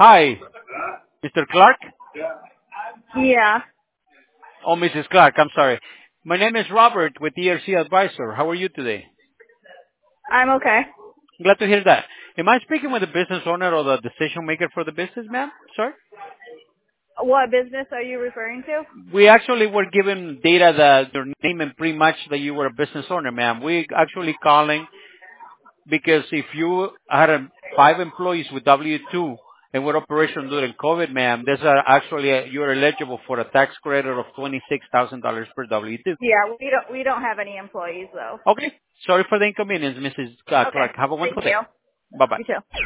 Hi, Mr. Clark? Yeah, Oh, Mrs. Clark, I'm sorry. My name is Robert with ERC Advisor. How are you today? I'm okay. Glad to hear that. Am I speaking with the business owner or the decision maker for the business, ma'am? Sorry? What business are you referring to? We actually were given data that your name and pretty much that you were a business owner, ma'am. We actually calling because if you had 5 employees with W-2 and were operation during COVID, ma'am, you're eligible for a tax credit of $26,000 per W-2. Yeah, we don't have any employees though. Okay. Sorry for the inconvenience, Mrs. Okay. Clark. Have a Thank wonderful day. you. Bye-bye. You too.